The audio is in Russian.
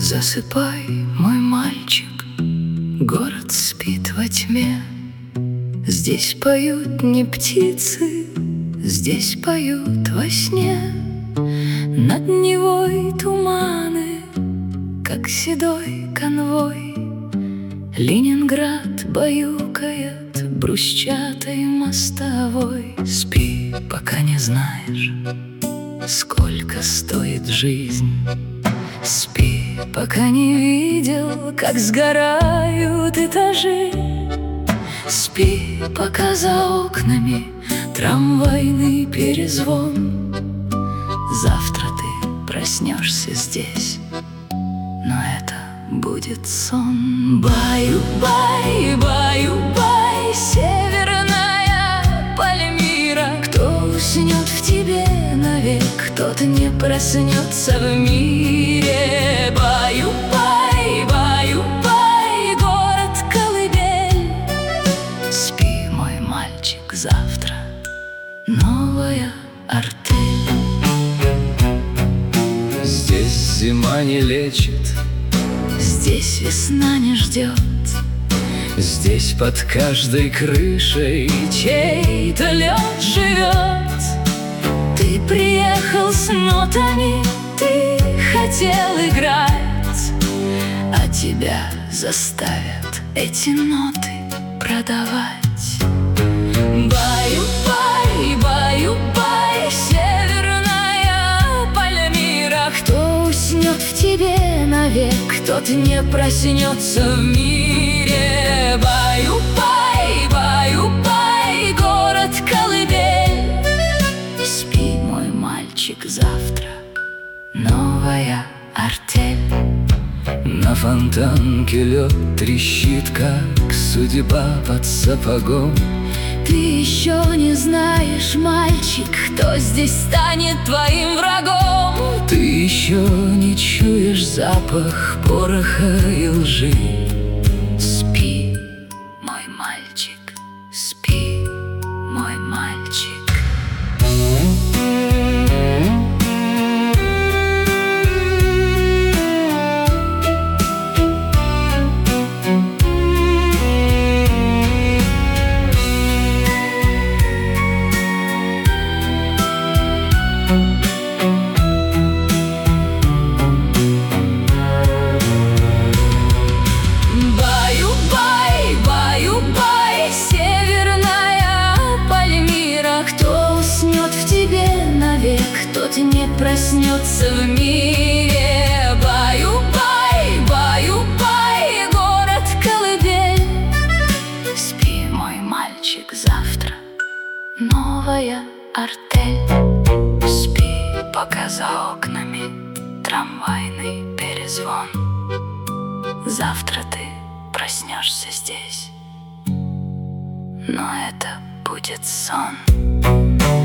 Засыпай, мой мальчик, город спит во тьме. Здесь поют не птицы, здесь поют во сне. Над Невой туманы, как седой конвой. Ленинград баюкает брусчатой мостовой. Спи, пока не знаешь, сколько стоит жизнь. Спи, пока не видел, как сгорают этажи. Спи, пока за окнами трамвайный перезвон. Завтра ты проснешься здесь, но это будет сон. Баю-бай, баю-бай, северная Пальмира. Кто уснет в тебе навек, тот не проснется в мире. Баю-бай, баю-бай, город-колыбель. Спи, мой мальчик, завтра новая артель. Здесь зима не лечит, здесь весна не ждет. здесь под каждой крышей чей-то лед живет. Ты приехал с нотами, ты хотел играть, а тебя заставят эти ноты продавать. Баю-бай, баю-бай, северная Пальмира. Кто уснет в тебе навек, тот не проснется в мире. Баю-бай, баю-бай, город-колыбель. Спи, мой мальчик, завтра новая артель. на фонтанке лед трещит, как судьба под сапогом. Ты еще не знаешь, мальчик, кто здесь станет твоим врагом. Ты еще не чуешь запах пороха и лжи. Спи, мой мальчик, спи, мой мальчик. Баю-бай, баю-бай, северная Пальмира. Кто уснет в тебе навек, тот не проснется в мире. Баю-бай, баю-бай, город-колыбель. Спи, мой мальчик, завтра новая артель. Спи, пока за окнами трамвайный перезвон. Завтра ты проснешься здесь, но это будет сон.